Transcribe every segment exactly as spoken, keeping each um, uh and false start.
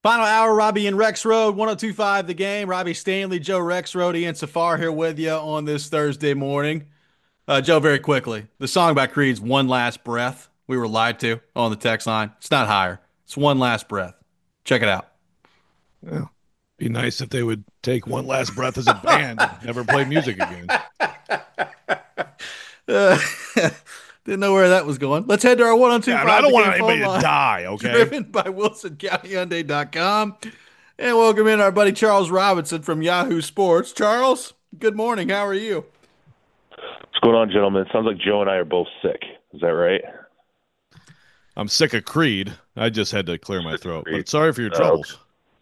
Final hour, Robbie and Rex Road, one oh two point five The Game. Robbie Stanley, Joe Rex Road, Ian Safar here with you on this Thursday morning. Uh, Joe, very quickly, the song by Creed's One Last Breath. We were lied to on the text line. It's not higher. It's One Last Breath. Check it out. Well, be nice if they would take one last breath as a band and never play music again. Uh, didn't know where that was going. Let's head to our Yeah, I, mean, I one oh two point five don't The want Game phone anybody to line. die, okay? Driven by Wilson County Hyundai dot com. And welcome in our buddy Charles Robinson from Yahoo Sports. Charles, good morning. How are you? What's going on, gentlemen? It sounds like Joe and I are both sick. Is that right? I'm sick of Creed. I just had to clear my Sick of throat. Creed. But sorry for your Oh, troubles.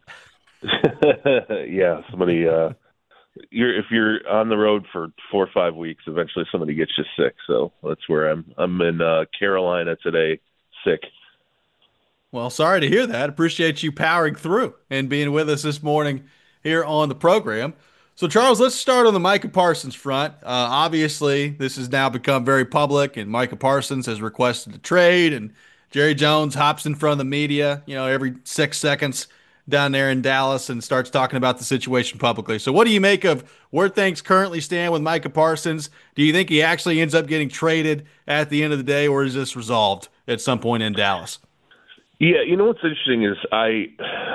Yeah, somebody. Uh, you're if you're on the road for four or five weeks, eventually somebody gets you sick. So that's where I'm. I'm in uh, Carolina today, sick. Well, sorry to hear that. Appreciate you powering through and being with us this morning here on the program. So, Charles, let's start on the Micah Parsons front. Uh, obviously, this has now become very public, and Micah Parsons has requested a trade, and Jerry Jones hops in front of the media, you know, every six seconds down there in Dallas and starts talking about the situation publicly. So, what do you make of where things currently stand with Micah Parsons? Do you think he actually ends up getting traded at the end of the day, or is this resolved at some point in Dallas? Yeah, you know what's interesting is I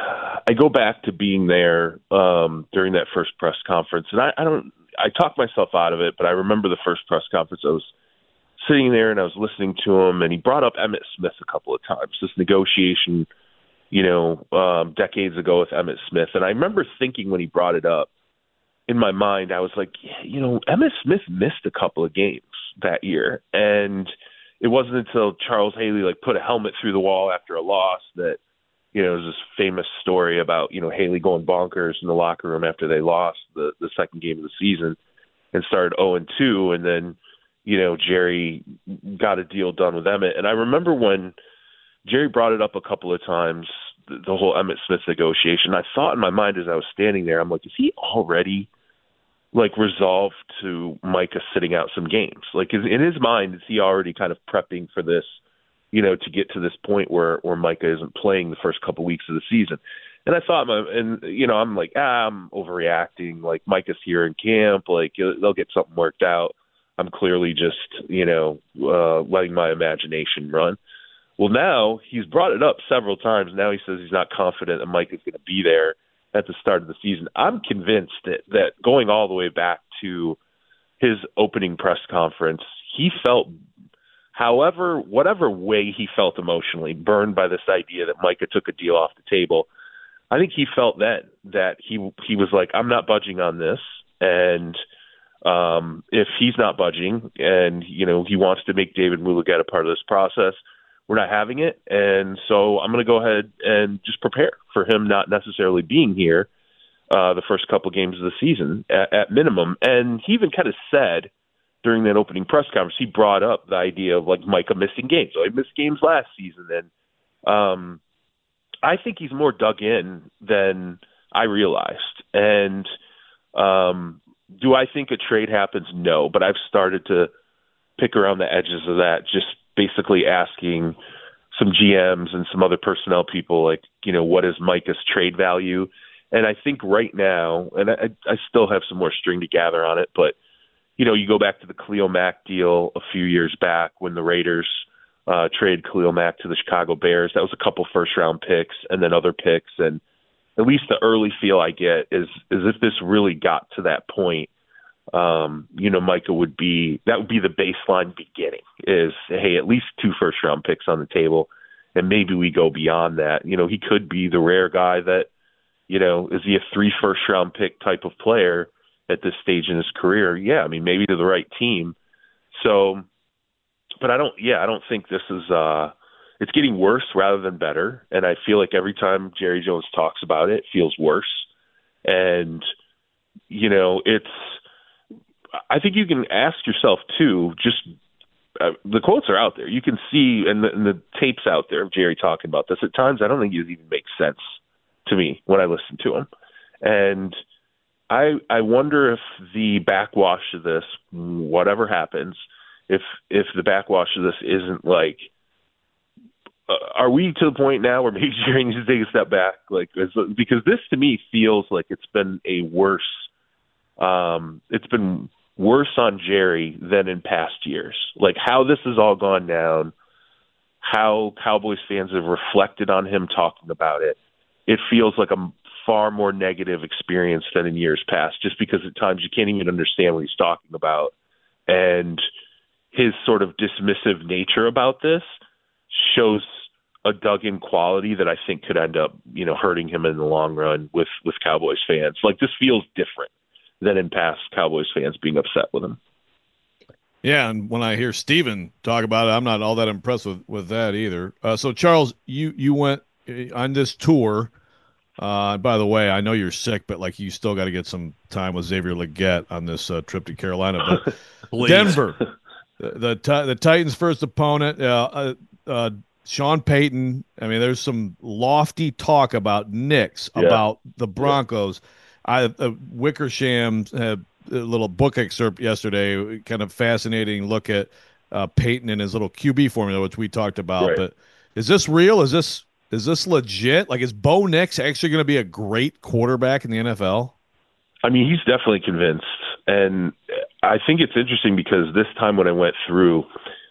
I go back to being there um, during that first press conference, and I, I don't I talked myself out of it, but I remember the first press conference. I was sitting there and I was listening to him, and he brought up Emmitt Smith a couple of times. This negotiation, you know, um, decades ago with Emmitt Smith, and I remember thinking when he brought it up in my mind, I was like, yeah, you know, Emmitt Smith missed a couple of games that year, and it wasn't until Charles Haley like put a helmet through the wall after a loss that, you know, there's this famous story about, you know, Haley going bonkers in the locker room after they lost the, the second game of the season and started oh and two. And then, you know, Jerry got a deal done with Emmitt. And I remember when Jerry brought it up a couple of times, the, the whole Emmitt Smith negotiation, I thought in my mind as I was standing there, I'm like, is he already like resolved to Micah sitting out some games? Like is, in his mind, is he already kind of prepping for this, you know, to get to this point where, where Micah isn't playing the first couple weeks of the season? And I thought, my, and you know, I'm like, ah, I'm overreacting. Like Micah's here in camp, like they'll get something worked out. I'm clearly just, you know, uh, letting my imagination run. Well, now he's brought it up several times. Now he says he's not confident that Micah's going to be there at the start of the season. I'm convinced that, that going all the way back to his opening press conference, he felt, however, whatever way he felt emotionally, burned by this idea that Micah took a deal off the table. I think he felt then that he he was like, I'm not budging on this. And um, if he's not budging and, you know, he wants to make David Mulugeta a part of this process, we're not having it. And so I'm going to go ahead and just prepare for him not necessarily being here uh, the first couple games of the season at, at minimum. And he even kind of said during that opening press conference, he brought up the idea of like Micah missing games. So he missed games last season. And um, I think he's more dug in than I realized. And um, do I think a trade happens? No, but I've started to pick around the edges of that, just basically asking some G Ms and some other personnel people, like, you know, what is Micah's trade value? And I think right now, and I, I still have some more string to gather on it, but, you know, you go back to the Khalil Mack deal a few years back when the Raiders uh, traded Khalil Mack to the Chicago Bears. That was a couple first-round picks and then other picks. And at least the early feel I get is, is if this really got to that point, Um, you know, Micah would be, that would be the baseline beginning is, hey, at least two first round picks on the table. And maybe we go beyond that. You know, he could be the rare guy that, you know, is he a three first round pick type of player at this stage in his career? Yeah. I mean, maybe to the right team. So, but I don't, yeah, I don't think this is, uh, it's getting worse rather than better. And I feel like every time Jerry Jones talks about it, it feels worse. And, you know, it's, I think you can ask yourself too, just uh, the quotes are out there. You can see, and the, and the tape's out there of Jerry talking about this. At times, I don't think it even makes sense to me when I listen to him. And I I wonder if the backwash of this, whatever happens, if if the backwash of this isn't like uh, are we to the point now where maybe Jerry needs to take a step back? Like, is, because this to me feels like it's been a worse, um, it's been worse on Jerry than in past years. Like how this has all gone down, how Cowboys fans have reflected on him talking about it. It feels like a far more negative experience than in years past, just because at times you can't even understand what he's talking about. And his sort of dismissive nature about this shows a dug-in quality that I think could end up, you know, hurting him in the long run with, with Cowboys fans. Like this feels different than in past Cowboys fans being upset with him. Yeah, and when I hear Steven talk about it, I'm not all that impressed with, with that either. Uh, so, Charles, you, you went on this tour. Uh, by the way, I know you're sick, but like you still got to get some time with Xavier Legette on this uh, trip to Carolina. But Denver, the the, the Titans' first opponent, uh, uh, uh, Sean Payton. I mean, there's some lofty talk about Knicks, Yeah. about the Broncos. I uh, Wickersham had a little book excerpt yesterday, kind of fascinating look at uh, Payton and his little Q B formula, which we talked about. Right. But is this real? Is this is this legit? Like, is Bo Nix actually going to be a great quarterback in the N F L? I mean, he's definitely convinced. And I think it's interesting because this time when I went through,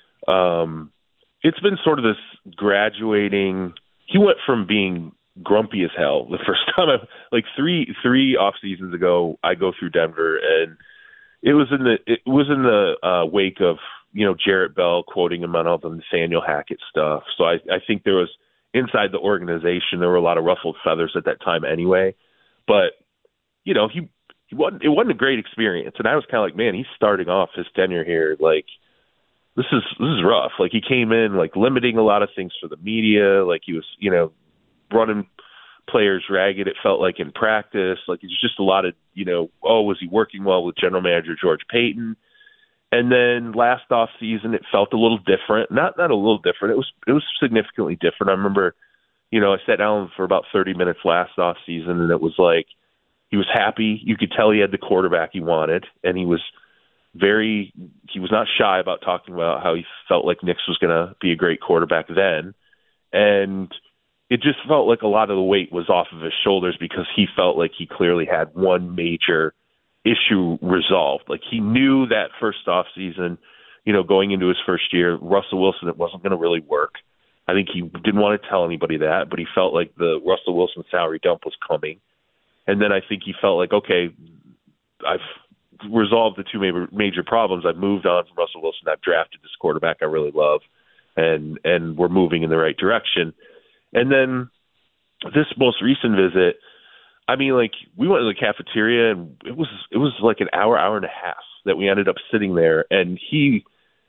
um, it's been sort of this graduating. He went from being grumpy as hell the first time I, like three three off seasons ago, I go through Denver, and it was in the it was in the uh, wake of, you know, Jarrett Bell quoting him on all the Nathaniel Hackett stuff. So I, I think there was inside the organization there were a lot of ruffled feathers at that time anyway. But you know, he he wasn't it wasn't a great experience, and I was kind of like, man, he's starting off his tenure here like this is this is rough. Like he came in like limiting a lot of things for the media, like he was, you know, running players ragged, it felt like, in practice. Like it's just a lot of, you know, oh, was he working well with general manager George Payton? And then last off season, it felt a little different. Not not a little different. It was it was significantly different. I remember, you know, I sat down for about thirty minutes last off season, and it was like he was happy. You could tell he had the quarterback he wanted, and he was very he was not shy about talking about how he felt like Nix was going to be a great quarterback then. And it just felt like a lot of the weight was off of his shoulders because he felt like he clearly had one major issue resolved. Like he knew that first off season, you know, going into his first year, Russell Wilson, it wasn't going to really work. I think he didn't want to tell anybody that, but he felt like the Russell Wilson salary dump was coming. And then I think he felt like, okay, I've resolved the two major, major problems. I've moved on from Russell Wilson. I've drafted this quarterback I really love, and and we're moving in the right direction. And then this most recent visit, I mean, like we went to the cafeteria, and it was it was like an hour, hour and a half that we ended up sitting there, and he,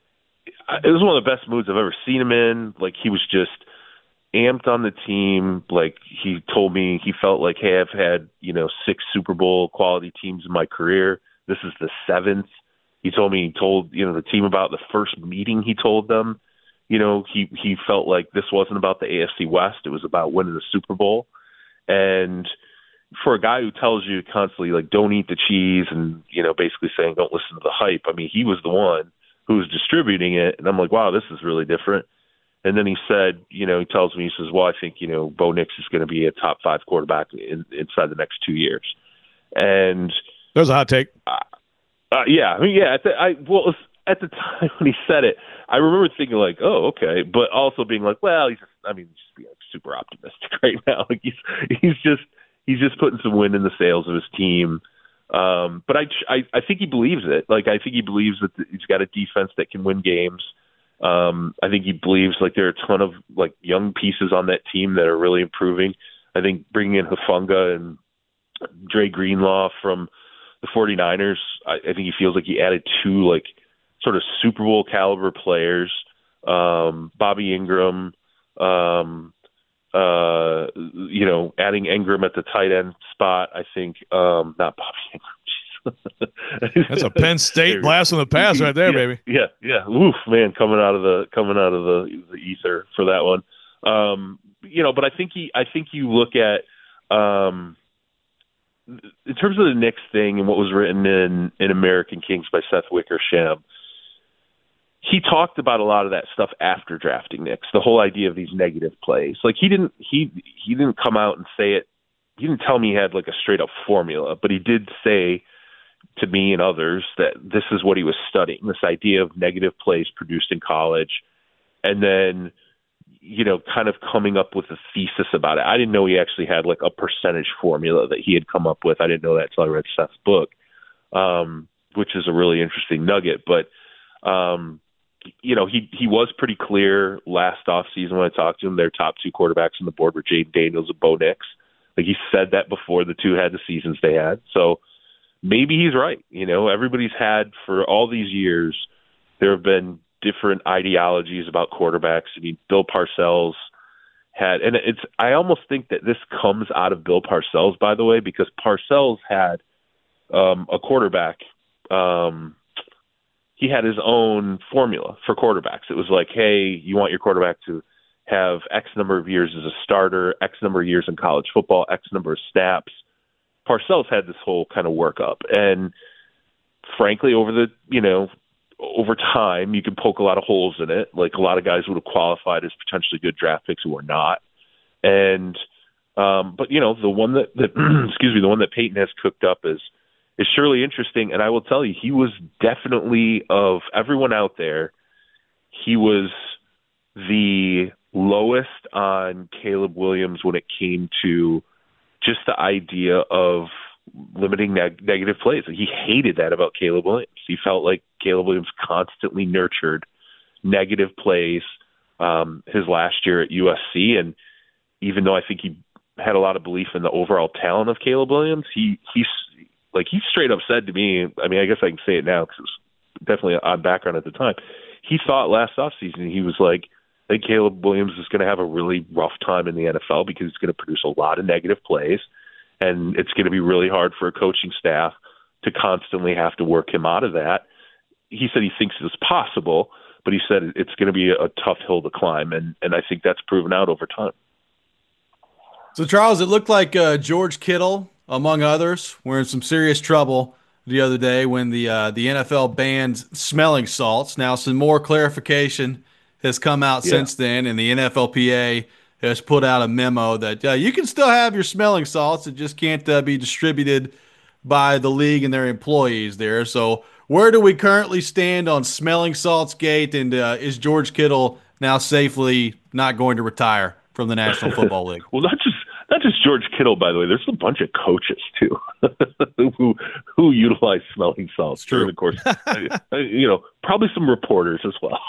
it was one of the best moods I've ever seen him in. Like he was just amped on the team. Like he told me he felt like, hey, I've had, you know, six Super Bowl quality teams in my career. This is the seventh. He told me he told, you know, the team about the first meeting he told them. You know, he, he felt like this wasn't about the A F C West. It was about winning the Super Bowl. And for a guy who tells you constantly, like, don't eat the cheese and, you know, basically saying don't listen to the hype, I mean, he was the one who was distributing it. And I'm like, wow, this is really different. And then he said, you know, he tells me, he says, well, I think, you know, Bo Nix is going to be a top five quarterback in, inside the next two years. And there's a hot take. Uh, uh, yeah, I mean, yeah. At the, I well, at the time when he said it, I remember thinking like, oh, okay, but also being like, well, he's just, I mean, just being like super optimistic right now. Like he's he's just he's just putting some wind in the sails of his team. Um, but I, I I think he believes it. Like I think he believes that he's got a defense that can win games. Um, I think he believes like there are a ton of like young pieces on that team that are really improving. I think bringing in Hufanga and Dre Greenlaw from the 49ers, I, I think he feels like he added two like sort of Super Bowl caliber players. Um, Bobby Ingram, um, uh, you know, adding Ingram at the tight end spot. I think um, not Bobby Ingram. That's a Penn State blast from the past right there, yeah, baby. Yeah, yeah. Oof, man, coming out of the coming out of the, the ether for that one. Um, you know, but I think he. I think you look at. Um, in terms of the Knicks thing and what was written in, in American Kings by Seth Wickersham, he talked about a lot of that stuff after drafting Nix, the whole idea of these negative plays. Like he didn't he he didn't come out and say it. He didn't tell me he had like a straight up formula, but he did say to me and others that this is what he was studying, this idea of negative plays produced in college, and then, you know, kind of coming up with a thesis about it. I didn't know he actually had like a percentage formula that he had come up with. I didn't know that until I read Seth's book, um, which is a really interesting nugget. But, um, you know, he, he was pretty clear last offseason when I talked to him. Their top two quarterbacks on the board were Jayden Daniels and Bo Nix. Like he said that before the two had the seasons they had. So maybe he's right. You know, everybody's had for all these years, there have been different ideologies about quarterbacks. I mean, Bill Parcells had, and it's, I almost think that this comes out of Bill Parcells, by the way, because Parcells had um, a quarterback. Um, he had his own formula for quarterbacks. It was like, hey, you want your quarterback to have X number of years as a starter, X number of years in college football, X number of snaps. Parcells had this whole kind of workup. And frankly, over the, you know, over time, you can poke a lot of holes in it. Like a lot of guys would have qualified as potentially good draft picks who were not. And, um, but you know, the one that, that excuse me, the one that Peyton has cooked up is, is surely interesting. And I will tell you, he was definitely, of everyone out there, he was the lowest on Caleb Williams when it came to just the idea of limiting neg- negative plays. He hated that about Caleb Williams. He felt like Caleb Williams constantly nurtured negative plays um, his last year at U S C. And even though I think he had a lot of belief in the overall talent of Caleb Williams, he he's like he straight up said to me, I mean, I guess I can say it now because it was definitely an odd background at the time. He thought last offseason, he was like, I think Caleb Williams is going to have a really rough time in the N F L because he's going to produce a lot of negative plays, and it's going to be really hard for a coaching staff to constantly have to work him out of that. He said he thinks it's possible, but he said it's going to be a tough hill to climb, and, and I think that's proven out over time. So, Charles, it looked like uh, George Kittle, among others, were in some serious trouble the other day when the uh, the N F L banned smelling salts. Now, some more clarification has come out yeah. since then, and the N F L P A has put out a memo that uh, you can still have your smelling salts. It just can't uh, be distributed by the league and their employees there. So where do we currently stand on smelling salts gate, and uh, is George Kittle now safely not going to retire from the National Football League? Well, not just not just George Kittle, by the way. There's a bunch of coaches too who who utilize smelling salts during the course. You know, probably some reporters as well.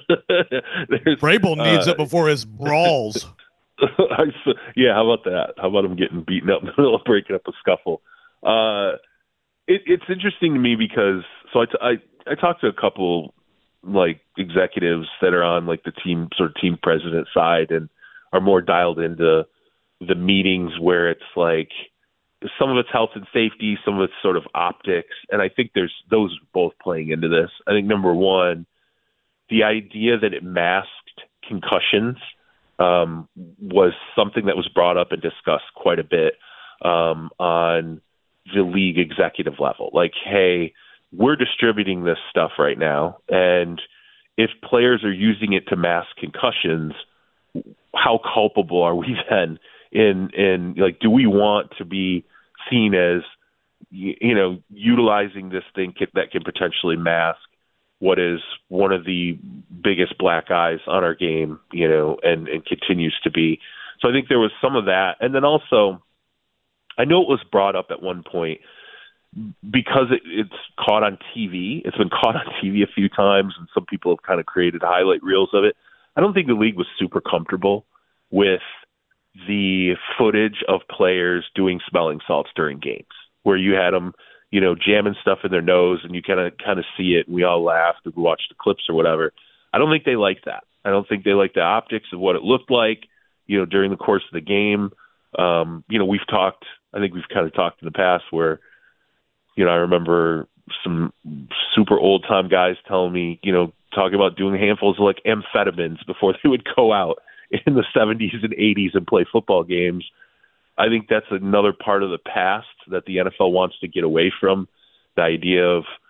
Vrabel needs uh, it before his brawls. Yeah, how about that? How about him getting beaten up in the middle of breaking up a scuffle? Uh, it, it's interesting to me because so I, t- I I talked to a couple like executives that are on like the team sort of team president side and are more dialed into the meetings where it's like some of it's health and safety, some of it's sort of optics. And I think there's those both playing into this. I think number one, the idea that it masked concussions um, was something that was brought up and discussed quite a bit um, on the league executive level. Like, hey, we're distributing this stuff right now. And if players are using it to mask concussions, how culpable are we then in, in like, do we want to be seen as, you know, utilizing this thing that can potentially mask what is one of the biggest black eyes on our game, you know, and, and continues to be. So I think there was some of that. And then also, I know it was brought up at one point because it, it's caught on T V. It's been caught on T V a few times, and some people have kind of created highlight reels of it. I don't think the league was super comfortable with the footage of players doing smelling salts during games, where you had them, you know, jamming stuff in their nose, and you kind of kind of see it, and we all laughed and we watched the clips or whatever. I don't think they like that. I don't think they like the optics of what it looked like, you know, during the course of the game. Um, you know, we've talked, I think we've kind of talked in the past where, you know, I remember some super old time guys telling me, you know, talking about doing handfuls of like amphetamines before they would go out in the seventies and eighties and play football games. I think that's another part of the past that the N F L wants to get away from, the idea of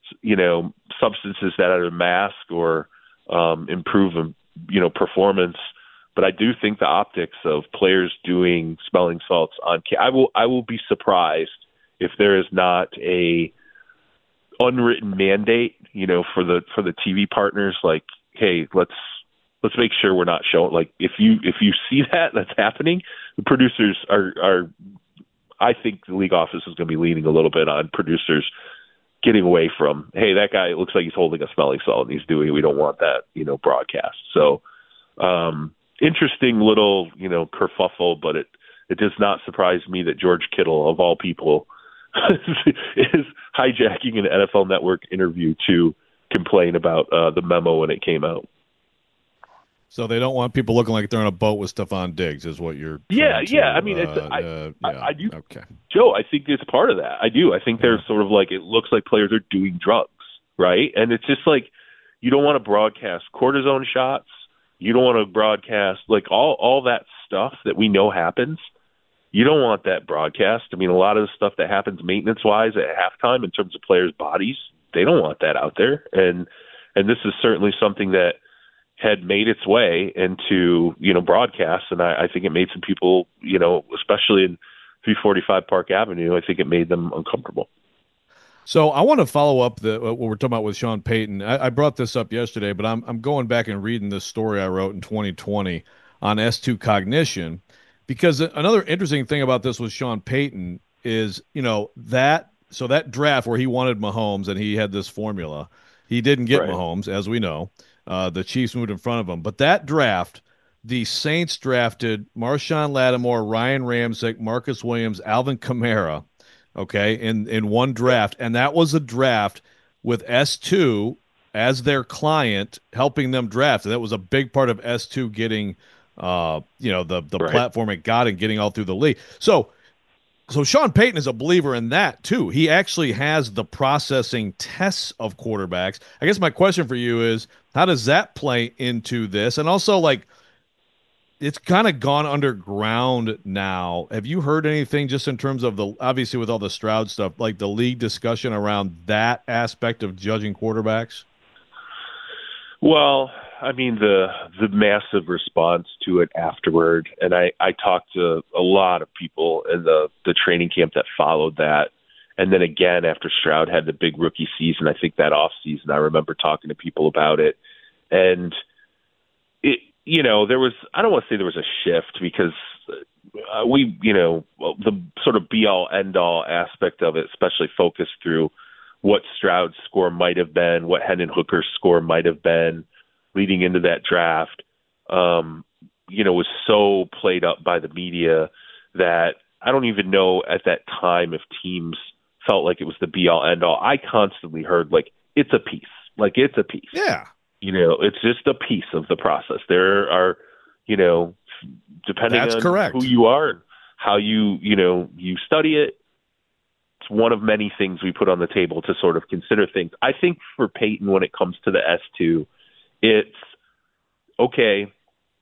you know, substances that either mask or um, improve, you know, performance. But I do think the optics of players doing smelling salts on – I will I will be surprised if there is not a unwritten mandate, you know, for the for the T V partners, like, hey, let's let's make sure we're not showing – like, if you if you see that that's happening, the producers are, are – I think the league office is going to be leaning a little bit on producers getting away from, hey, that guy looks like he's holding a smelling salt and he's doing – we don't want that, you know, broadcast. So, um interesting little, you know, kerfuffle, but it, it does not surprise me that George Kittle, of all people, is hijacking an N F L Network interview to complain about uh, the memo when it came out. So they don't want people looking like they're on a boat with Stephon Diggs, is what you're. Yeah, to, yeah. I mean, uh, it's, I, uh, I, yeah. I do, okay. Joe. I think it's part of that. I do. I think there's sort of like it looks like players are doing drugs, right? And it's just like you don't want to broadcast cortisone shots. You don't want to broadcast like all, all that stuff that we know happens. You don't want that broadcast. I mean, a lot of the stuff that happens maintenance wise at halftime in terms of players' bodies, they don't want that out there. And and this is certainly something that had made its way into, you know, broadcasts. And I, I think it made some people, you know, especially in three forty-five Park Avenue, I think it made them uncomfortable. So I want to follow up the what we're talking about with Sean Payton. I, I brought this up yesterday, but I'm I'm going back and reading this story I wrote in twenty twenty on S two cognition, because another interesting thing about this with Sean Payton is, you know, that so that draft where he wanted Mahomes and he had this formula, he didn't get right. Mahomes, as we know. Uh, the Chiefs moved in front of him, but that draft, the Saints drafted Marshawn Lattimore, Ryan Ramczyk, Marcus Williams, Alvin Kamara. Okay, in, in one draft, and that was a draft with S two as their client helping them draft. And that was a big part of S two getting, uh, you know, the the right. platform it got and getting all through the league. So, so Sean Payton is a believer in that too. He actually has the processing tests of quarterbacks. I guess my question for you is, how does that play into this? And also, like, it's kind of gone underground now. Have you heard anything just in terms of the, obviously with all the Stroud stuff, like the league discussion around that aspect of judging quarterbacks? Well, I mean, the the massive response to it afterward, and I, I talked to a lot of people in the, the training camp that followed that. And then again, after Stroud had the big rookie season, I think that off season, I remember talking to people about it. And it, you know, there was, I don't want to say there was a shift because uh, we, you know, the sort of be all end all aspect of it, especially focused through what Stroud's score might have been, what Hendon Hooker's score might have been leading into that draft, um, you know, was so played up by the media that I don't even know at that time if teams felt like it was the be all end all. I constantly heard like, it's a piece, like it's a piece. Yeah. You know, it's just a piece of the process. There are, you know, depending That's on correct. who you are and how you, you know, you study it, it's one of many things we put on the table to sort of consider things. I think for Peyton, when it comes to the S two, it's, okay,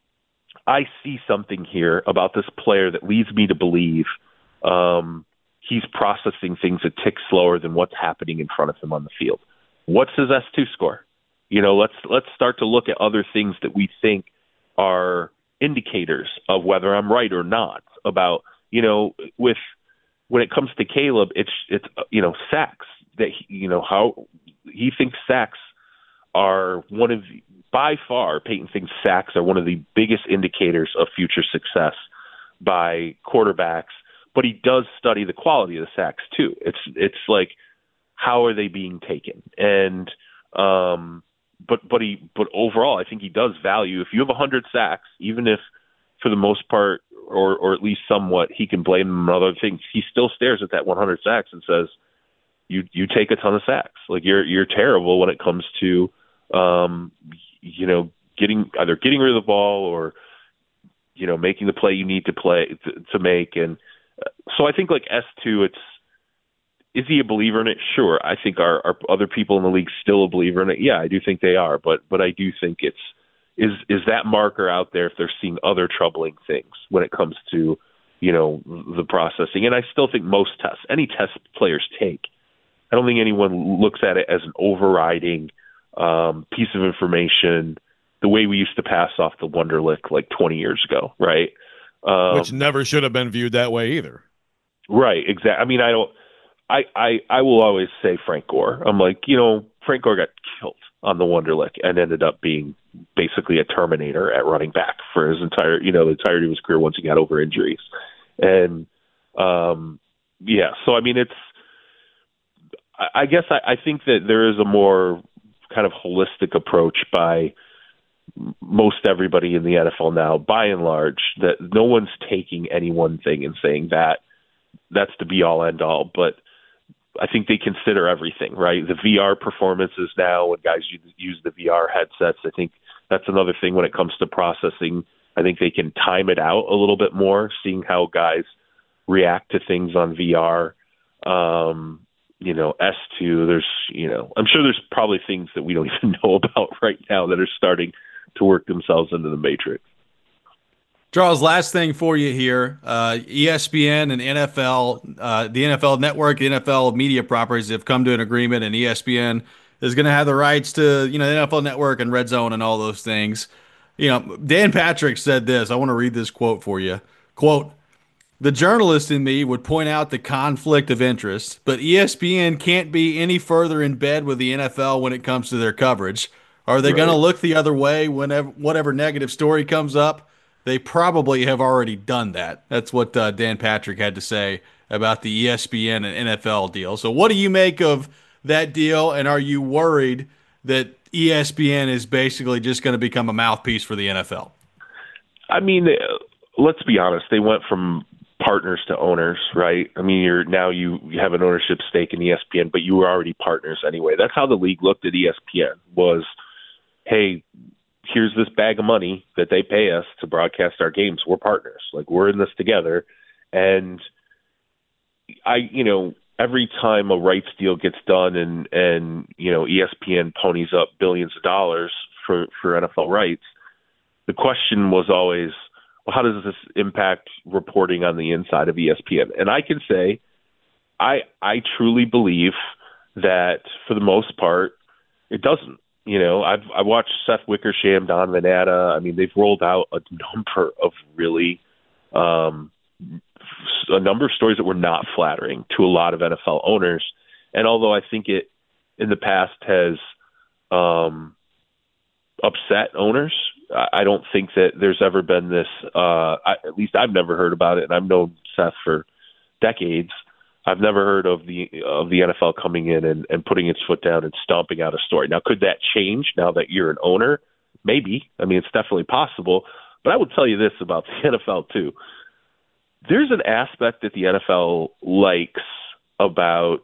I see something here about this player that leads me to believe um, he's processing things a tick slower than what's happening in front of him on the field. What's his S two score? You know, let's let's start to look at other things that we think are indicators of whether I'm right or not about, you know, with when it comes to Caleb, it's it's you know, sacks that he, you know, how he thinks sacks are one of the, by far Peyton thinks sacks are one of the biggest indicators of future success by quarterbacks, but he does study the quality of the sacks too. It's it's like, how are they being taken? And um But but he but overall, I think he does value if you have a hundred sacks, even if for the most part, or or at least somewhat, he can blame them on other things. He still stares at that one hundred sacks and says, "You you take a ton of sacks. Like you're you're terrible when it comes to, um, you know, getting either getting rid of the ball or, you know, making the play you need to play to, to make." And so I think like S two, it's. Is he a believer in it? Sure. I think our, our other people in the league still a believer in it. Yeah, I do think they are, but but I do think it's is is that marker out there if they're seeing other troubling things when it comes to, you know, the processing. And I still think most tests, any test players take, I don't think anyone looks at it as an overriding um, piece of information the way we used to pass off the Wonderlic like twenty years ago, right? Um, Which never should have been viewed that way either. Right, exactly. I mean, I don't. I, I I will always say Frank Gore. I'm like, you know, Frank Gore got killed on the Wonderlic and ended up being basically a Terminator at running back for his entire, you know, the entirety of his career once he got over injuries. And um, yeah, so I mean, it's. I, I guess I, I think that there is a more kind of holistic approach by most everybody in the N F L now, by and large, that no one's taking any one thing and saying that that's the be all end all, but I think they consider everything, right? The V R performances now, when guys use, use the V R headsets, I think that's another thing when it comes to processing. I think they can time it out a little bit more, seeing how guys react to things on V R. Um, you know, S two, there's, you know, I'm sure there's probably things that we don't even know about right now that are starting to work themselves into the matrix. Charles, last thing for you here. Uh, E S P N and N F L, uh, the N F L Network, the N F L media properties have come to an agreement, and E S P N is going to have the rights to, you know, the N F L Network and Red Zone and all those things. You know, Dan Patrick said this. I want to read this quote for you. Quote, "The journalist in me would point out the conflict of interest, but E S P N can't be any further in bed with the N F L when it comes to their coverage. Are they Right. going to look the other way whenever whatever negative story comes up? They probably have already done that." That's what uh, Dan Patrick had to say about the E S P N and N F L deal. So what do you make of that deal, and are you worried that E S P N is basically just going to become a mouthpiece for the N F L? I mean, let's be honest. They went from partners to owners, right? I mean, you're now you, you have an ownership stake in E S P N, but you were already partners anyway. That's how the league looked at E S P N was, hey, here's this bag of money that they pay us to broadcast our games. We're partners. Like, we're in this together. And I, you know, every time a rights deal gets done and, and, you know, E S P N ponies up billions of dollars for, for N F L rights, the question was always, well, how does this impact reporting on the inside of E S P N? And I can say, I, I truly believe that for the most part, it doesn't. You know, I've I watched Seth Wickersham, Don Venata. I mean, they've rolled out a number of really, um, a number of stories that were not flattering to a lot of N F L owners. And although I think it in the past has um, upset owners, I don't think that there's ever been this. Uh, I, at least I've never heard about it, and I've known Seth for decades. I've never heard of the of the N F L coming in and, and putting its foot down and stomping out a story. Now, could that change now that you're an owner? Maybe. I mean, it's definitely possible. But I would tell you this about the N F L, too. There's an aspect that the N F L likes about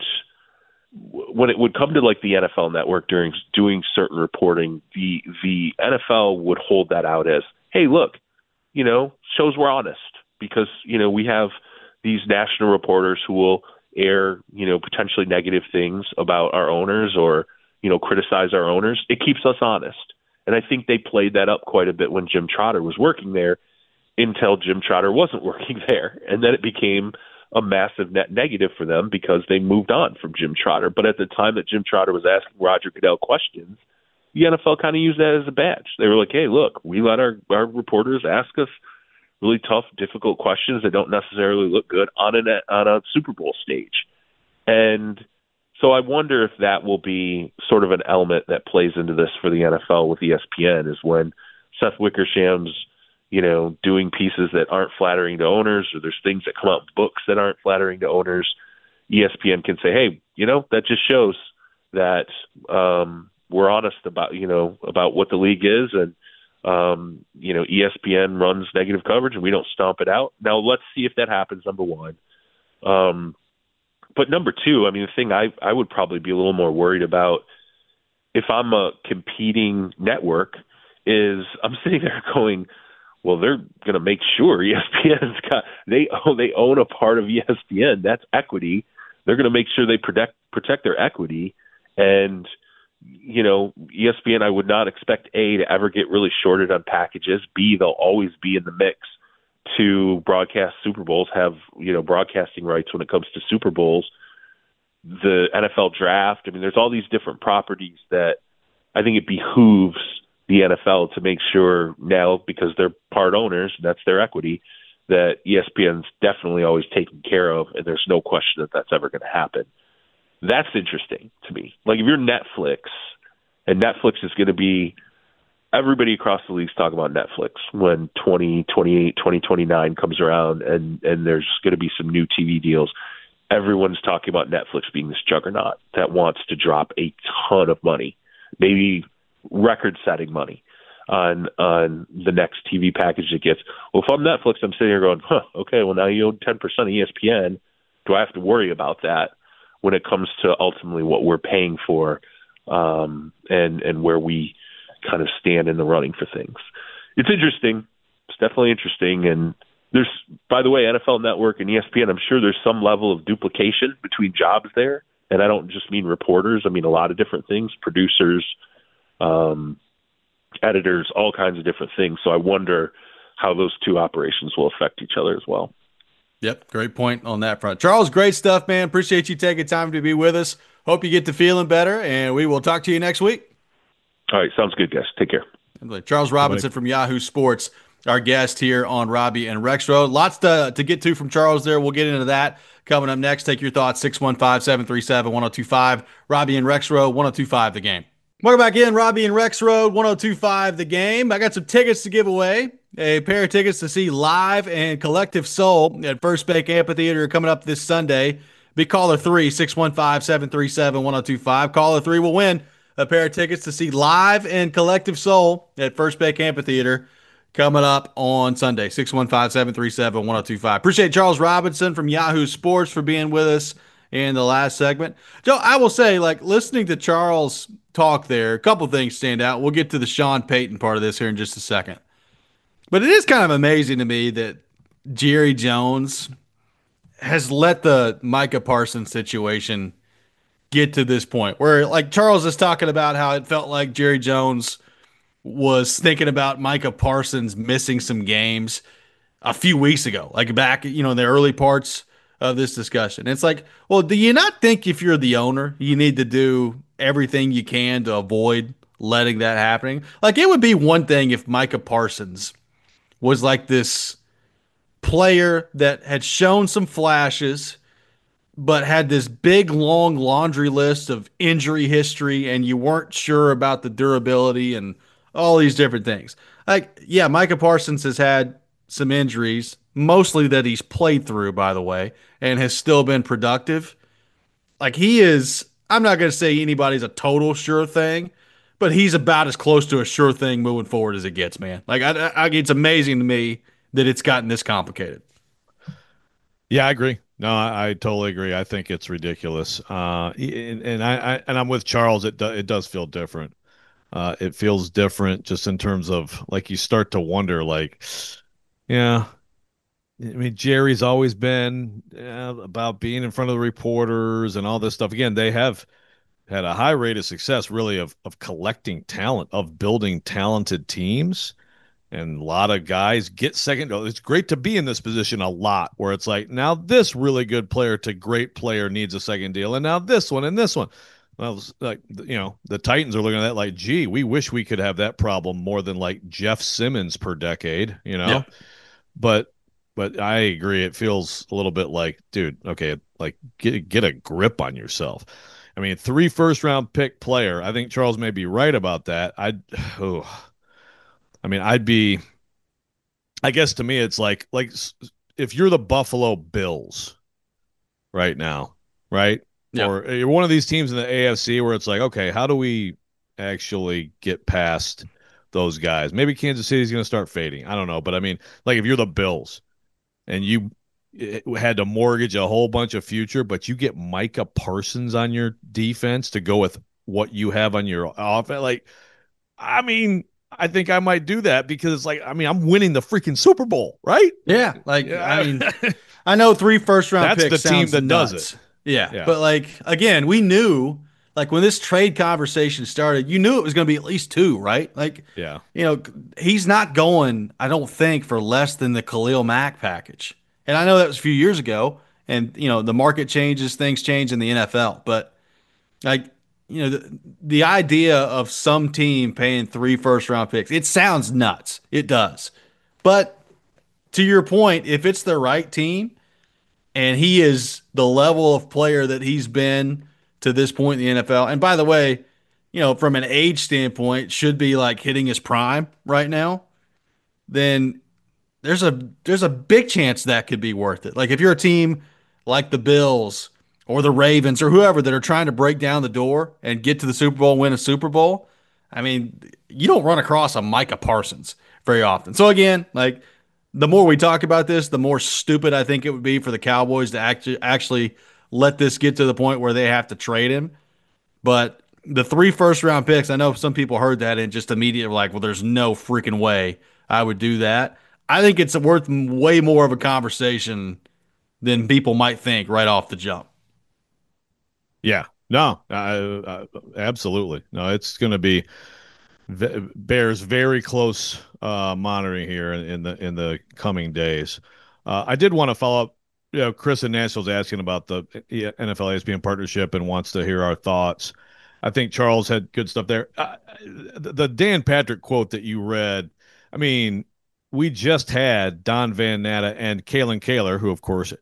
when it would come to, like, the N F L Network during doing certain reporting, the the N F L would hold that out as, hey, look, you know, shows we're honest because, you know, we have these national reporters who will air, you know, potentially negative things about our owners or, you know, criticize our owners. It keeps us honest. And I think they played that up quite a bit when Jim Trotter was working there until Jim Trotter wasn't working there. And then it became a massive net negative for them because they moved on from Jim Trotter. But at the time that Jim Trotter was asking Roger Goodell questions, the N F L kind of used that as a badge. They were like, hey, look, we let our, our reporters ask us really tough, difficult questions that don't necessarily look good on a on a Super Bowl stage. And so I wonder if that will be sort of an element that plays into this for the N F L with E S P N is when Seth Wickersham's, you know, doing pieces that aren't flattering to owners or there's things that come out in books that aren't flattering to owners, E S P N can say, hey, you know, that just shows that um, we're honest about, you know, about what the league is and Um, you know, E S P N runs negative coverage and we don't stomp it out. Now let's see if that happens, number one. Um, but number two, I mean, the thing I, I would probably be a little more worried about if I'm a competing network is I'm sitting there going, well, they're going to make sure E S P N's got, they own, they own a part of E S P N. That's equity. They're going to make sure they protect, protect their equity. And, you know, E S P N, I would not expect A, to ever get really shorted on packages. B, they'll always be in the mix to broadcast Super Bowls, have, you know, broadcasting rights when it comes to Super Bowls. the N F L draft. I mean, there's all these different properties that I think it behooves the N F L to make sure now, because they're part owners, that's their equity, that E S P N's definitely always taken care of, and there's no question that that's ever going to happen. That's interesting to me. Like, if you're Netflix, and Netflix is going to be – everybody across the league's talking about Netflix when twenty twenty-eight, twenty twenty-nine comes around, and, and there's going to be some new T V deals. Everyone's talking about Netflix being this juggernaut that wants to drop a ton of money, maybe record-setting money on on the next T V package it gets. Well, if I'm Netflix, I'm sitting here going, huh, okay, well, now you own ten percent of E S P N. Do I have to worry about that when it comes to ultimately what we're paying for, um, and and where we kind of stand in the running for things? It's interesting. It's definitely interesting. And there's, by the way, N F L Network and E S P N, I'm sure there's some level of duplication between jobs there. And I don't just mean reporters. I mean a lot of different things, producers, um, editors, all kinds of different things. So I wonder how those two operations will affect each other as well. Yep, great point on that front. Charles, great stuff, man. Appreciate you taking time to be with us. Hope you get to feeling better, and we will talk to you next week. All right, sounds good, guys. Take care. Charles Robinson from Yahoo Sports, our guest here on Robbie and Rexrode. Lots to, to get to from Charles there. We'll get into that coming up next. Take your thoughts, six one five, seven three seven, one oh two five. Robbie and Rexrode, one oh two five The Game. Welcome back in, Robbie and Rexrode, one oh two five The Game. I got some tickets to give away. A pair of tickets to see Live and Collective Soul at First Bank Amphitheater coming up this Sunday. Be caller three, six one five, seven three seven, one oh two five. Caller three will win a pair of tickets to see Live and Collective Soul at First Bank Amphitheater coming up on Sunday. six one five, seven three seven, one oh two five. Appreciate Charles Robinson from Yahoo Sports for being with us in the last segment. Joe, I will say, like, listening to Charles talk there, a couple things stand out. We'll get to the Sean Payton part of this here in just a second. But it is kind of amazing to me that Jerry Jones has let the Micah Parsons situation get to this point where, like, Charles is talking about how it felt like Jerry Jones was thinking about Micah Parsons missing some games a few weeks ago, like back, you know, in the early parts of this discussion. It's like, well, do you not think if you're the owner, you need to do everything you can to avoid letting that happening? Like, it would be one thing if Micah Parsons was like this player that had shown some flashes, but had this big, long laundry list of injury history, and you weren't sure about the durability and all these different things. Like, yeah, Micah Parsons has had some injuries, mostly that he's played through, by the way, and has still been productive. Like, he is, I'm not going to say anybody's a total sure thing, but he's about as close to a sure thing moving forward as it gets, man. Like, I, I, it's amazing to me that it's gotten this complicated. Yeah, I agree. No, I, I totally agree. I think it's ridiculous. Uh, and, and I, I and I'm with Charles. It do, it does feel different. Uh, it feels different just in terms of, like, you start to wonder, like, yeah. I mean, Jerry's always been uh, about being in front of the reporters and all this stuff. Again, they have had a high rate of success, really, of of collecting talent, of building talented teams. And a lot of guys get second. It's great to be in this position a lot, where it's like, now this really good player to great player needs a second deal, and now this one and this one. Well, like, you know, the Titans are looking at that like, gee, we wish we could have that problem more than like Jeff Simmons per decade, you know. Yeah. But but I agree. It feels a little bit like, dude, okay, like get get a grip on yourself. I mean, three first round pick player. I think Charles may be right about that. I oh. I mean, I'd be, I guess to me, it's like, like if you're the Buffalo Bills right now, right? Yeah. Or you're one of these teams in the A F C where it's like, okay, how do we actually get past those guys? Maybe Kansas City's going to start fading. I don't know. But I mean, like, if you're the Bills and you had to mortgage a whole bunch of future, but you get Micah Parsons on your defense to go with what you have on your offense, like, I mean, I think I might do that because it's like, I mean, I'm winning the freaking Super Bowl, right? Yeah. Like, yeah. I mean, I know three first round That's picks the team that nuts. does it. Yeah. yeah. But like, again, we knew, like, when this trade conversation started, you knew it was going to be at least two, right? Like, yeah, you know, he's not going, I don't think, for less than the Khalil Mack package. And I know that was a few years ago, and you know the market changes, things change in the N F L. But like you know the, the idea of some team paying three first round picks, it sounds nuts. It does. But to your point, if it's the right team and he is the level of player that he's been to this point in the N F L, and by the way, you know, from an age standpoint, should be like hitting his prime right now, then there's a there's a big chance that could be worth it. Like if you're a team like the Bills or the Ravens or whoever that are trying to break down the door and get to the Super Bowl, win a Super Bowl, I mean, you don't run across a Micah Parsons very often. So again, like the more we talk about this, the more stupid I think it would be for the Cowboys to actually actually let this get to the point where they have to trade him. But the three first round picks, I know some people heard that and just immediately like, well, there's no freaking way I would do that. I think it's worth way more of a conversation than people might think right off the jump. Yeah, no, uh, uh, absolutely. No, it's going to be bears very close uh, monitoring here in, in the in the coming days. Uh, I did want to follow up. You know, Chris in Nashville's asking about the N F L E S P N partnership and wants to hear our thoughts. I think Charles had good stuff there. Uh, the, the Dan Patrick quote that you read, I mean, we just had Don Van Natta and Kalen Kaler, who, of course,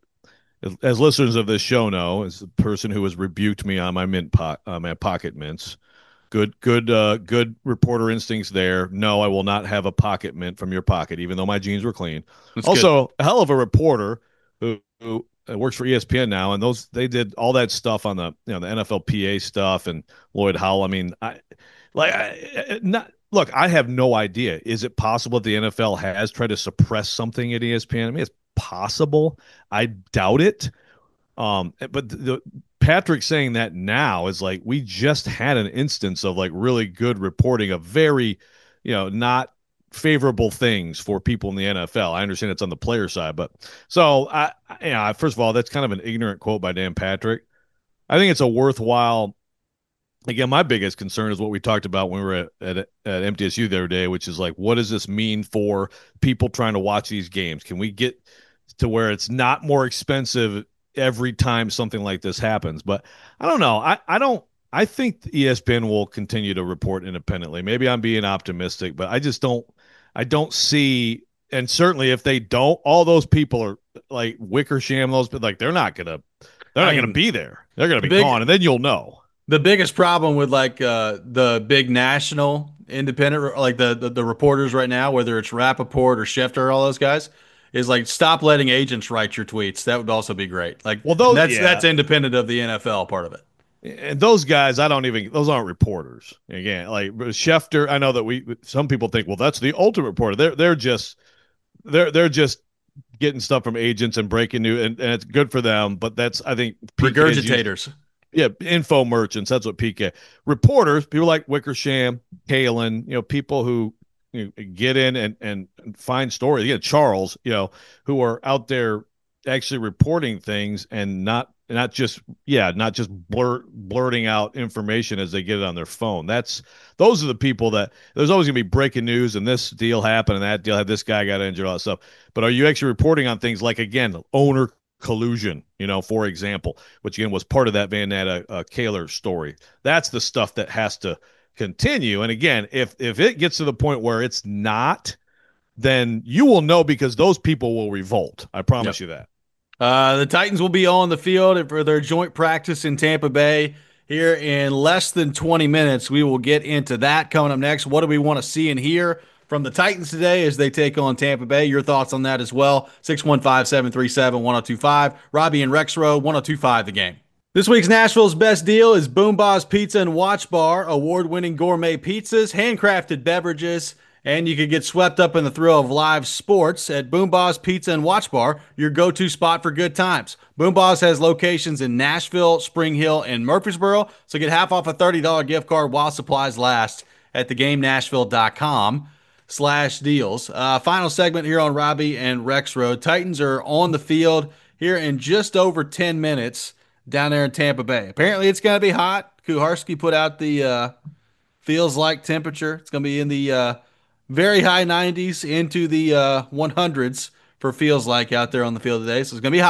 as listeners of this show know, is the person who has rebuked me on my mint po- uh, my pocket mints. Good, good, uh, good reporter instincts there. No, I will not have a pocket mint from your pocket, even though my jeans were clean. That's also, good. a hell of a reporter who, who works for E S P N now, and those they did all that stuff on the you know the N F L P A stuff and Lloyd Howell. I mean, I like I, not look. I have no idea. Is it possible that the N F L has tried to suppress something at E S P N? I mean, it's possible. I doubt it. Um, but the, the Patrick saying that now is like we just had an instance of like really good reporting of very, you know, not favorable things for people in the N F L. I understand it's on the player side, but so I, yeah, first of all, that's kind of an ignorant quote by Dan Patrick. I think it's a worthwhile. Again, my biggest concern is what we talked about when we were at, at, at M T S U the other day, which is like, what does this mean for people trying to watch these games? Can we get to where it's not more expensive every time something like this happens? But I don't know. I, I don't I think E S P N will continue to report independently. Maybe I'm being optimistic, but I just don't I don't see, and certainly if they don't, all those people are like Wickersham, those but like they're not gonna they're not I mean, gonna be there. They're gonna be big, gone, and then you'll know. The biggest problem with like uh, the big national independent, like the, the the reporters right now, whether it's Rappaport or Schefter or all those guys, is like stop letting agents write your tweets. That would also be great. Like, well, those, that's yeah. that's independent of the N F L part of it. And those guys, I don't even, those aren't reporters. Again, like Schefter, I know that we, some people think, well, that's the ultimate reporter. They're, they're just, they're, they're just getting stuff from agents and breaking new, and, and it's good for them. But that's, I think, regurgitators. Used, yeah. Info merchants. That's what P K. Reporters, people like Wickersham, Kalen, you know, people who, you know, get in and, and find stories. Yeah, Charles, you know, who are out there actually reporting things and not, not just yeah not just blur, blurting out information as they get it on their phone. That's those are the people that there's always gonna be breaking news and this deal happened and that deal had this guy got injured, all that stuff. But are you actually reporting on things like, again, owner collusion, you know, for example, which again was part of that Van Natta uh, Kaler story? That's the stuff that has to continue. And again, if if it gets to the point where it's not, then you will know, because those people will revolt. I promise yep. you that. Uh, the Titans will be on the field for their joint practice in Tampa Bay here in less than twenty minutes. We will get into that coming up next. What do we want to see and hear from the Titans today as they take on Tampa Bay? Your thoughts on that as well. six one five, seven three seven, one oh two five. Robbie and Rexroad, one oh two five The Game. This week's Nashville's best deal is Boom Boss Pizza and Watch Bar. Award-winning gourmet pizzas, handcrafted beverages, and you can get swept up in the thrill of live sports at Boom Boss Pizza and Watch Bar, your go-to spot for good times. Boom Boss has locations in Nashville, Spring Hill, and Murfreesboro, so get half off a thirty dollars gift card while supplies last at thegamenashville.com slash deals. Uh, final segment here on Robbie and Rexroad. Titans are on the field here in just over ten minutes down there in Tampa Bay. Apparently it's going to be hot. Kuharski put out the uh, feels like temperature. It's going to be in the uh, very high nineties into the uh, hundreds for feels like out there on the field today. So it's going to be hot.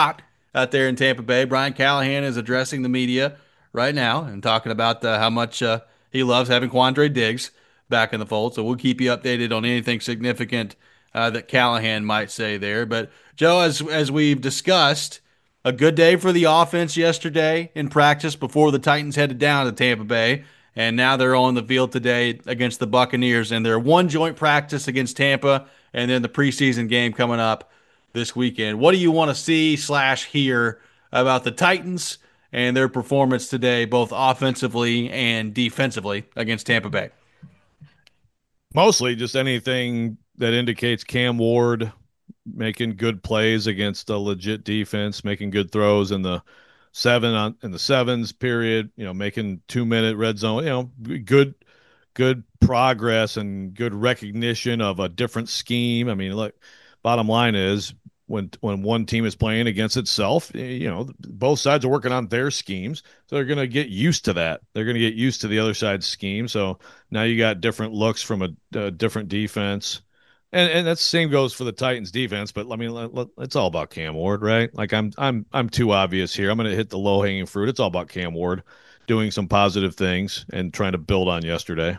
out there in Tampa Bay. Brian Callahan is addressing the media right now and talking about uh, how much uh, he loves having Quandre Diggs back in the fold. So we'll keep you updated on anything significant uh, that Callahan might say there. But Joe, as as we've discussed, a good day for the offense yesterday in practice before the Titans headed down to Tampa Bay. And now they're on the field today against the Buccaneers. And they're one joint practice against Tampa and then the preseason game coming up this weekend. What do you want to see slash hear about the Titans and their performance today, both offensively and defensively against Tampa Bay? Mostly just anything that indicates Cam Ward making good plays against a legit defense, making good throws in the seven on in the sevens period, you know, making two minute red zone, you know, good good progress and good recognition of a different scheme. I mean, look, bottom line is when when one team is playing against itself, you know, both sides are working on their schemes, so they're going to get used to that. They're going to get used to the other side's scheme. So now you got different looks from a, a different defense. And and that same goes for the Titans defense, but I mean, let, let, it's all about Cam Ward, right? Like I'm I'm I'm too obvious here. I'm going to hit the low hanging fruit. It's all about Cam Ward doing some positive things and trying to build on yesterday.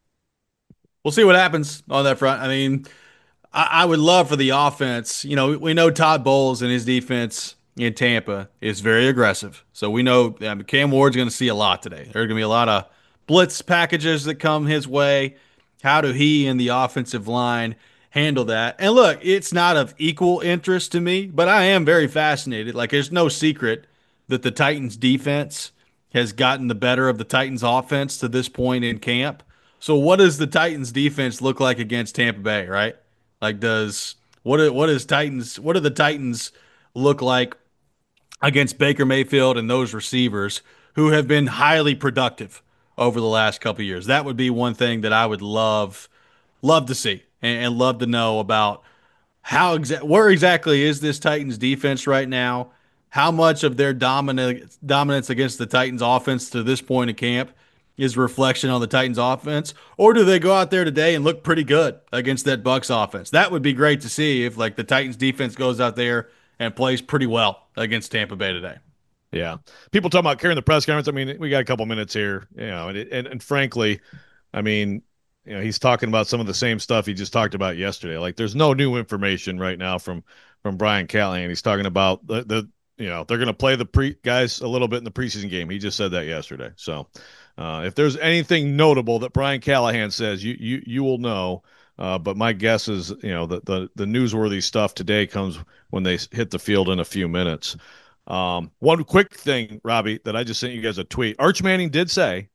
We'll see what happens on that front. I mean, I, I would love for the offense. You know, we know Todd Bowles and his defense in Tampa is very aggressive. So we know I mean, Cam Ward's going to see a lot today. There's going to be a lot of blitz packages that come his way. How do he and the offensive line handle that? And look, it's not of equal interest to me, but I am very fascinated. Like, there's no secret that the Titans defense has gotten the better of the Titans offense to this point in camp. So what does the Titans defense look like against Tampa Bay, right? Like does what are, what is Titans what do the Titans look like against Baker Mayfield and those receivers who have been highly productive over the last couple of years? That would be one thing that I would love love to see and, and love to know about how exa- where exactly is this Titans defense right now? How much of their dominant dominance against the Titans offense to this point in camp is reflection on the Titans offense, or do they go out there today and look pretty good against that Bucks offense? That would be great to see if like the Titans defense goes out there and plays pretty well against Tampa Bay today. Yeah, people talking about carrying the press conference. I mean, we got a couple minutes here, you know, and and, and frankly, I mean, you know, he's talking about some of the same stuff he just talked about yesterday. Like, there's no new information right now from from Brian Callahan. He's talking about the the you know they're going to play the pre guys a little bit in the preseason game. He just said that yesterday. So, uh, if there's anything notable that Brian Callahan says, you you you will know. Uh, but my guess is, you know, the, the the newsworthy stuff today comes when they hit the field in a few minutes. Um, one quick thing, Robbie, that I just sent you guys a tweet. Arch Manning did say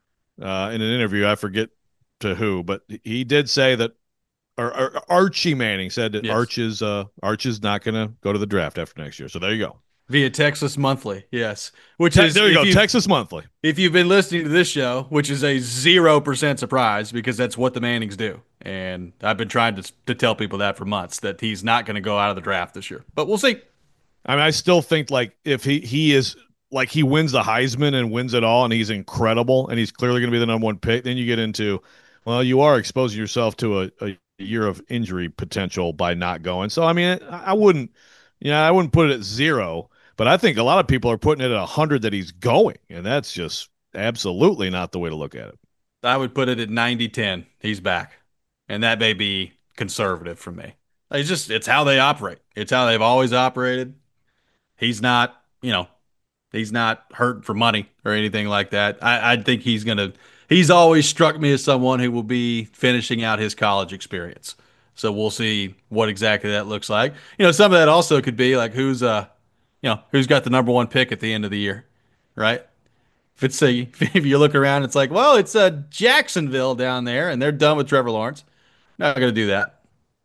uh, in an interview, I forget to who, but he did say that, or, or Archie Manning said that yes. Arch is uh, Arch is not going to go to the draft after next year. So there you go. Via Texas Monthly, yes. Which Te- is there you go, Texas Monthly. If you've been listening to this show, which is a zero percent surprise because that's what the Mannings do, and I've been trying to to tell people that for months that he's not going to go out of the draft this year, but we'll see. I mean, I still think like if he he is like he wins the Heisman and wins it all, and he's incredible, and he's clearly going to be the number one pick, then you get into, well, you are exposing yourself to a, a year of injury potential by not going. So I mean, I wouldn't, yeah, you know, I wouldn't put it at zero. But I think a lot of people are putting it at one hundred that he's going, and that's just absolutely not the way to look at it. I would put it at ninety ten. He's back, and that may be conservative from me. It's just it's how they operate. It's how they've always operated. He's not, you know, he's not hurt for money or anything like that. I, I think he's going to – he's always struck me as someone who will be finishing out his college experience. So we'll see what exactly that looks like. You know, some of that also could be like who's uh – you know, who's got the number one pick at the end of the year, right? If it's a, if you look around, it's like, well, it's a Jacksonville down there, and they're done with Trevor Lawrence. Not going to do that.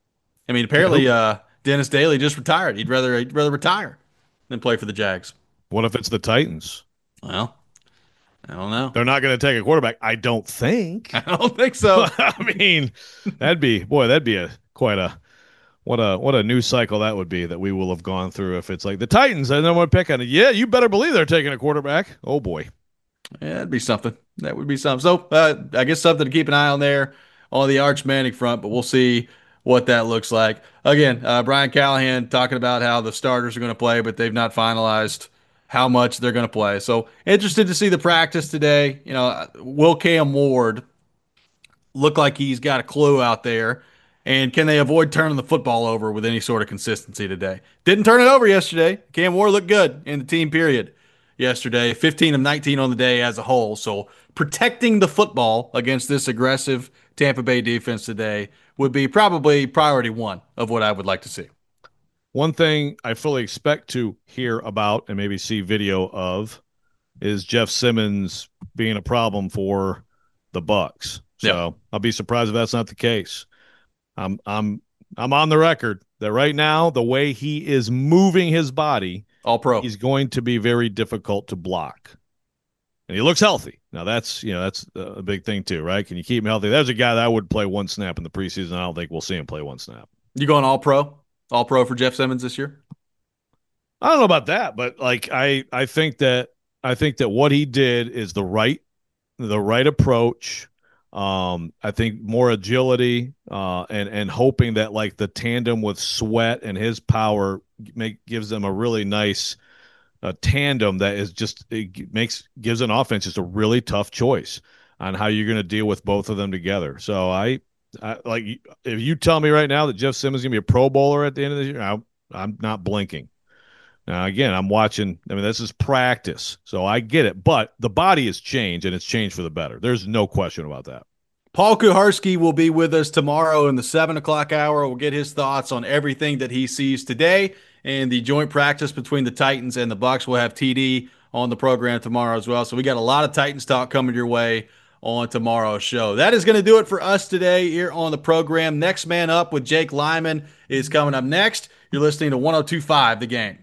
I mean, apparently, uh, Dennis Daly just retired. He'd rather he'd rather retire than play for the Jags. What if it's the Titans? Well, I don't know. They're not going to take a quarterback. I don't think. I don't think so. I mean, that'd be boy, that'd be a quite a. What a what a news cycle that would be that we will have gone through if it's like the Titans and then one pick on it. Yeah, you better believe they're taking a quarterback. Oh boy, yeah, that'd be something. That would be something. So uh, I guess something to keep an eye on there on the Arch Manning front. But we'll see what that looks like. Again, uh, Brian Callahan talking about how the starters are going to play, but they've not finalized how much they're going to play. So interested to see the practice today. You know, will Cam Ward look like he's got a clue out there? And can they avoid turning the football over with any sort of consistency today? Didn't turn it over yesterday. Cam Ward looked good in the team period yesterday. fifteen of nineteen on the day as a whole. So protecting the football against this aggressive Tampa Bay defense today would be probably priority one of what I would like to see. One thing I fully expect to hear about and maybe see video of is Jeff Simmons being a problem for the Bucs. So yep. I'll be surprised if that's not the case. I'm I'm I'm on the record that right now the way he is moving his body, all pro, he's going to be very difficult to block. And he looks healthy. Now that's you know that's a big thing too, right? Can you keep him healthy? There's a guy that I would play one snap in the preseason. I don't think we'll see him play one snap. You going all pro? All pro for Jeff Simmons this year? I don't know about that, but like I I think that I think that what he did is the right the right approach. Um, I think more agility, uh, and and hoping that like the tandem with Sweat and his power make gives them a really nice uh, tandem that is just it makes gives an offense just a really tough choice on how you're going to deal with both of them together. So I, I like if you tell me right now that Jeff Simmons is going to be a Pro Bowler at the end of the year, I, I'm not blinking. Now, again, I'm watching. I mean, this is practice, so I get it. But the body has changed, and it's changed for the better. There's no question about that. Paul Kuharsky will be with us tomorrow in the seven o'clock hour. We'll get his thoughts on everything that he sees today and the joint practice between the Titans and the Bucs. We'll have T D on the program tomorrow as well. So we got a lot of Titans talk coming your way on tomorrow's show. That is going to do it for us today here on the program. Next Man Up with Jake Lyman is coming up next. You're listening to one oh two point five The Game.